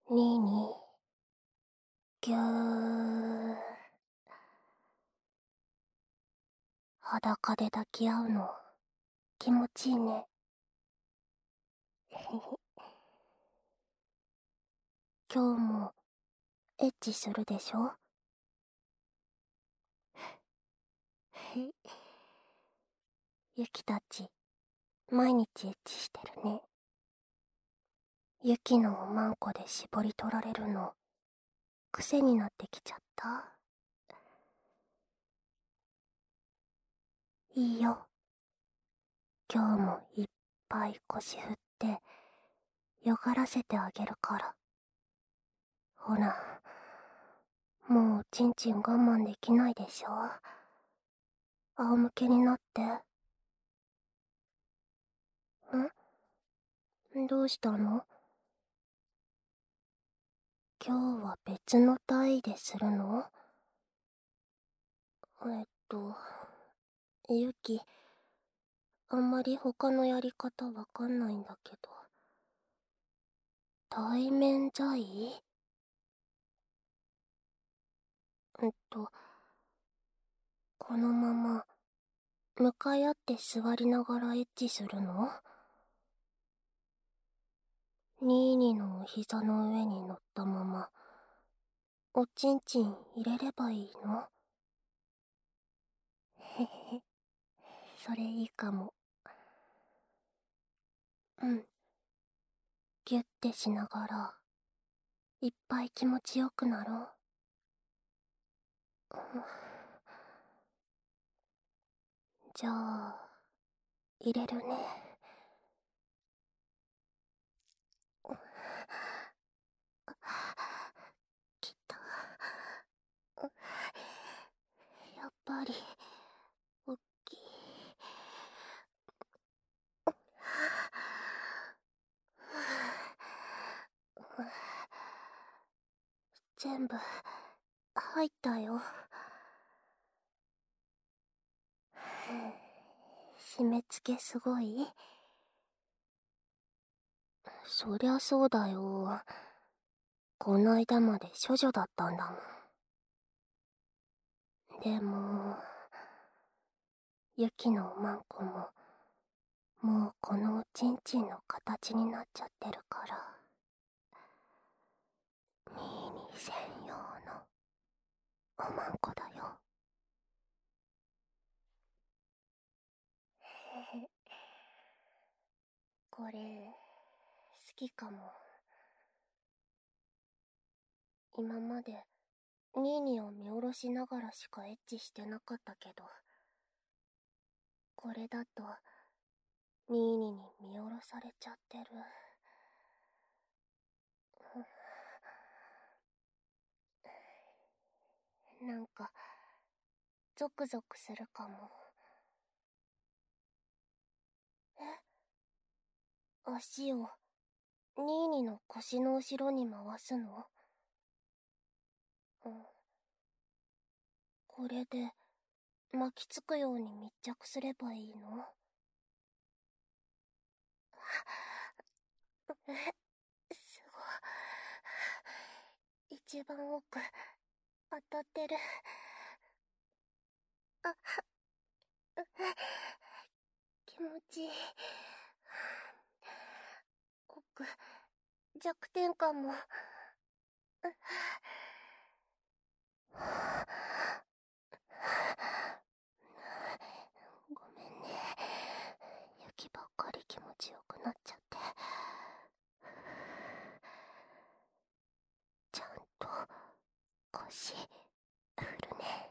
ニーニー、ぎゅー。裸で抱き合うの、気持ちいいね。今日も、エッチするでしょ？ユキたち、毎日エッチしてるね。ユキのおまんこで絞り取られるの、癖になってきちゃった。いいよ。今日もいっぱい腰振って、よがらせてあげるから。ほら、もうちんちん我慢できないでしょ。仰向けになって。どうしたの？今日は別の体位でするの？ユキ、あんまり他のやり方わかんないんだけど。対面座位？このまま、向かい合って座りながらエッチするの？ニーニのお膝の上に乗ったまま、おちんちん入れればいいの？へへ、それいいかも。うん。ギュッてしながら、いっぱい気持ちよくなろう。じゃあ、入れるね。きった。やっぱり、おっきい。全部、入ったよ。締め付けすごい？そりゃそうだよ。こないだまで処女だったんだもん。でも、ユキのおまんこも、もうこのおちんちんの形になっちゃってるから。ニーニー専用のおまんこだよ。これ、好きかも。今まで、ニーニーを見下ろしながらしかエッチしてなかったけど、これだと、ニーニーに見下ろされちゃってる。なんか、ゾクゾクするかも。足を、ニーニーの腰の後ろに回すの？これで、巻きつくように密着すればいいの？すごい。一番奥、当たってる。気持ちいい。奥、弱点かも。ごめんね。雪ばっかり気持ちよくなっちゃって。ちゃんと腰振るね。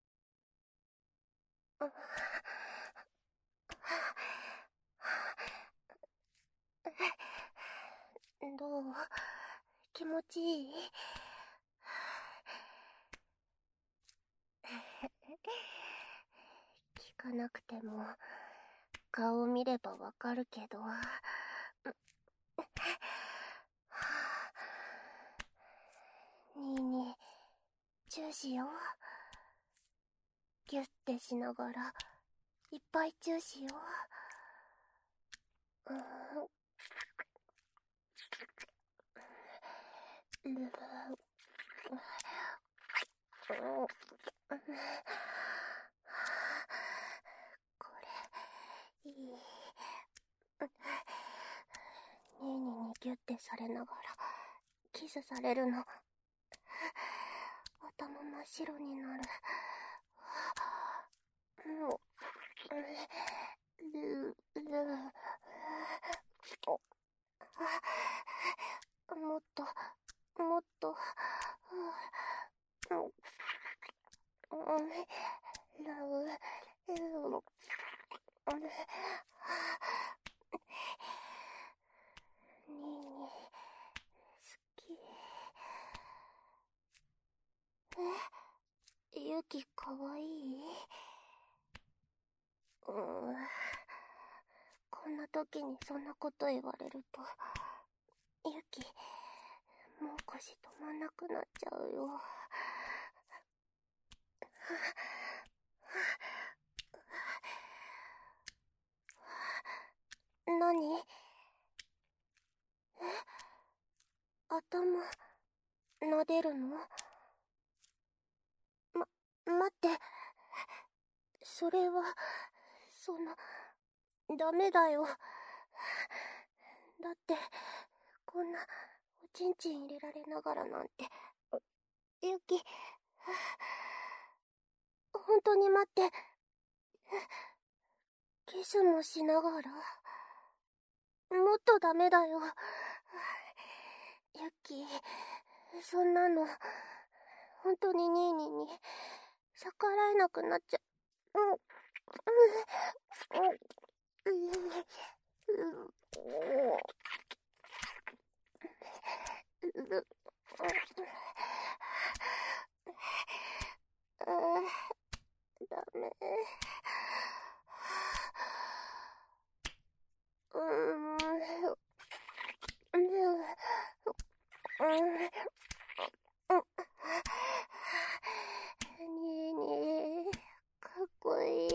どう？気持ちいい？聞かなくても顔見ればわかるけど。ニーニー、チューしよう。ギュッてしながらいっぱいチューしよう。 これ、いい。ニーニーにギュッてされながら、キスされるの。頭真っ白になる。もっと、もっと、ニーニー、好き。ユキかわいい？こんな時にそんなこと言われると、ユキ、もう腰止まんなくなっちゃうよ。何？頭、撫でるの？待って。それは、ダメだよ。だって、こんな、おちんちん入れられながらなんて。ユキ、本当に待って。キスもしながら。もっとダメだよ。ユキ、そんなの、本当にニーニーに逆らえなくなっちゃう。ダメ。ニーニー、かっこいい。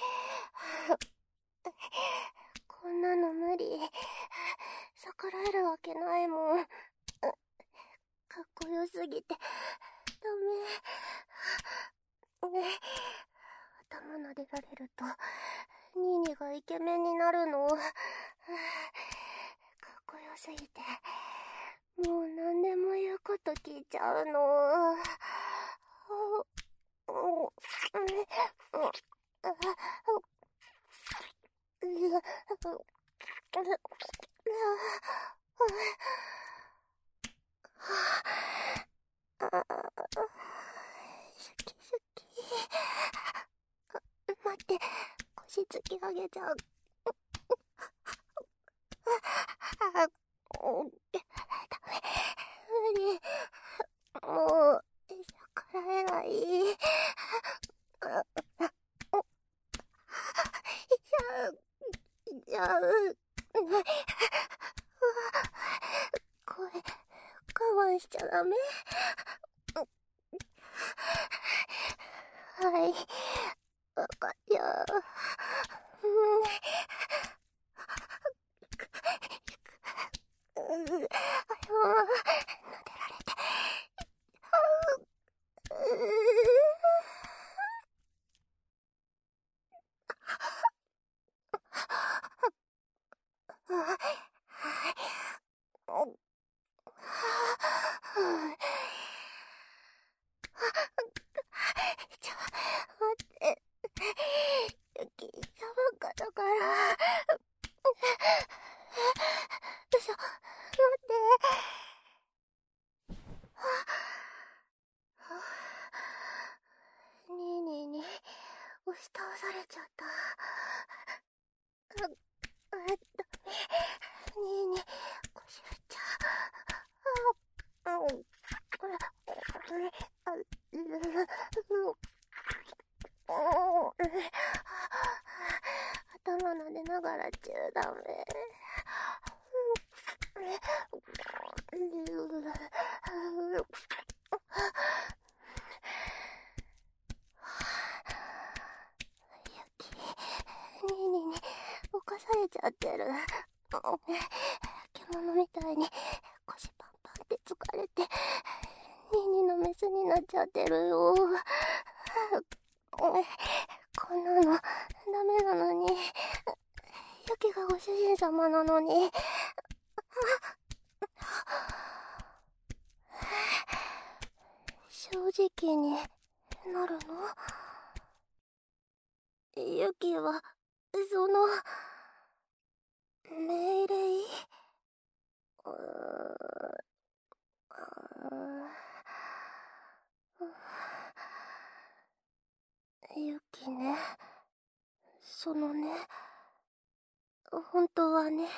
こんなの無理。逆らえるわけないもん。かっこよすぎて、ダメ。頭撫でられると、ニーニーがイケメンになるの。かっこよすぎて、もう何でも言うこと聞いちゃうの。シャキシャキ。待って、腰突き上げちゃう。ダメ、無理。もう、逆らえない。いや、これ、我慢しちゃダメ。はい、わかったよ。撫でられて。ちょ、待って。ユキ、サバンカだから。嘘、待って。ニーニーに押し倒されちゃった。ダメ。ニーニー、腰振っちゃう。頭撫でながらチューダメ。ユキ、ニーニーに犯されちゃってる。獣みたいに腰パンパンって疲れて。 っちゃってるよ。こんなのダメなのに。ユキがご主人様なのに。正直になるの？ユキはその命令？ユキね、そのね、本当はね、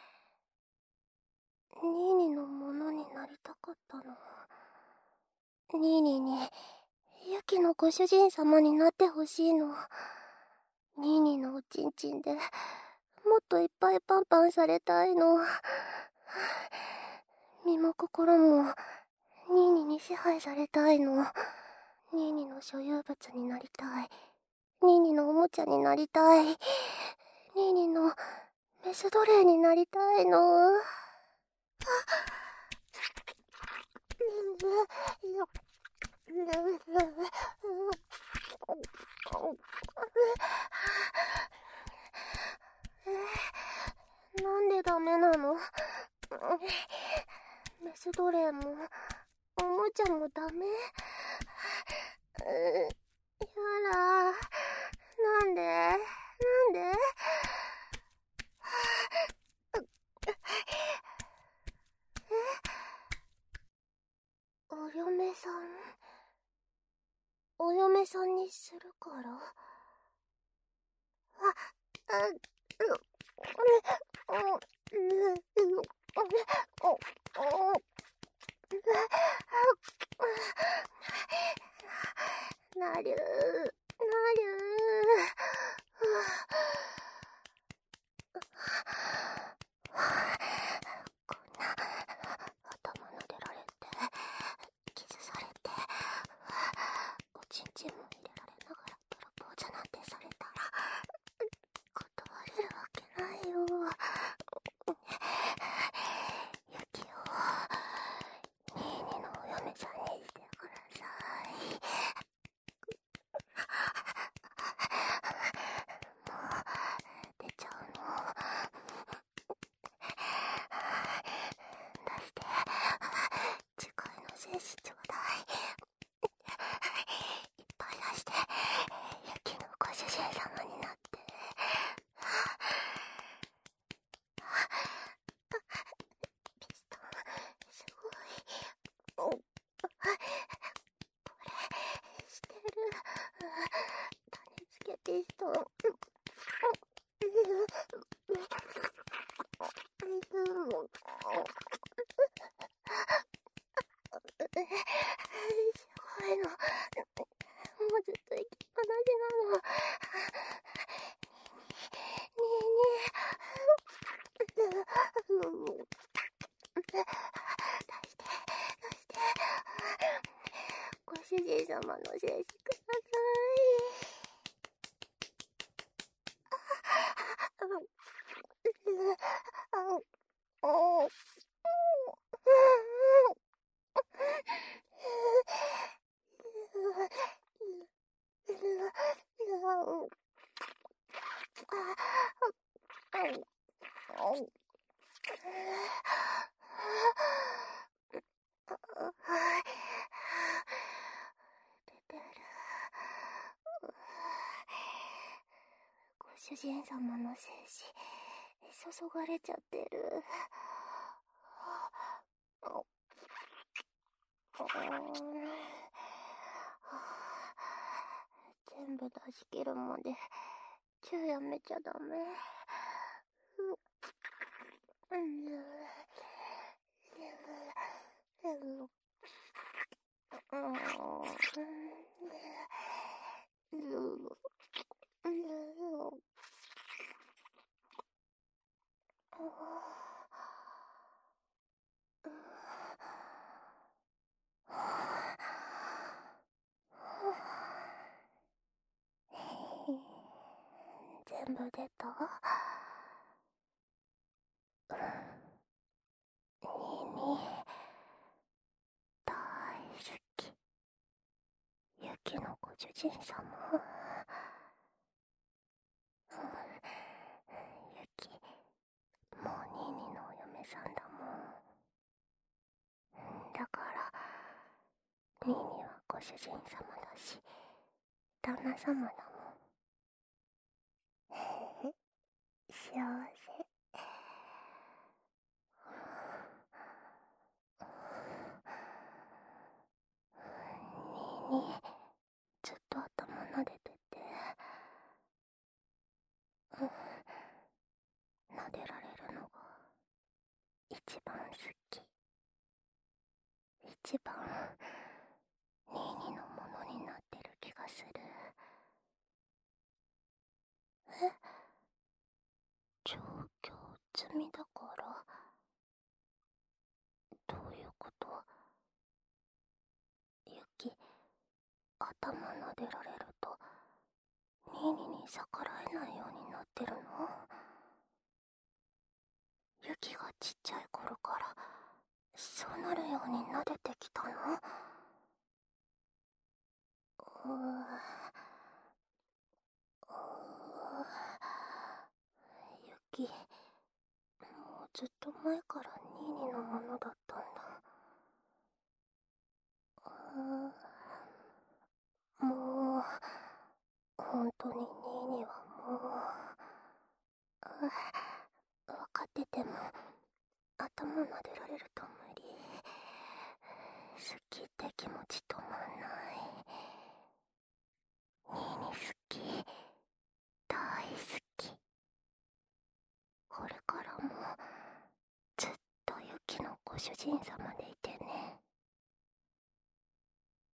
ニーニのものになりたかったの。ニーニにユキのご主人様になってほしいの。ニーニのおちんちんでもっといっぱいパンパンされたいの。身も心もニーニに支配されたいの。ニーニの所有物になりたい。ニーニのおもちゃになりたい。ニーニのメス奴隷になりたいの。なんでダメなの？メス奴隷もおもちゃもダメ？やだ。なんで？なんで？お嫁さん？お嫁さんにするから？なりゅー、なりゅー。こんな頭撫でられて、キスされて、おちんちんも入れられながらプロポーズなんてされたら断れるわけないよ。ユキをニーニのお嫁さんにしてください。もう出ちゃうの？出して、次回の精子ちょうだい。いっぱい出して、ユキのご主人様になって。ピストン、すごい。これ、してる。種付けピストン。すごいの。もうずっと行きっぱなしなの。ご主人様の精子ください。ご主人様の精子注がれちゃってる。全部出し切るまでチューやめちゃダメ。全部出た？耳大好き。 主人様。ユキ、もうニーニーのお嫁さんだもん。だからニーニーはご主人様だし旦那様だもん。幸せ。ニーニー、ずっと頭撫でてて、撫でられるのが一番好き。一番ニーニーのものになってる気がする。状況済みだからどういうこと？ユキ、頭撫でられるとニーニーに逆らえないようになってるの？ユキがちっちゃい頃からそうなるように撫でてきたの？ユキ、もうずっと前からニーニーのものだったんだ。もう本当にニーニーはもう、分かってても頭撫でられると無理。好きって気持ち止まんない。ニーニー好き、大好き。これからもずっとユキのご主人様でいて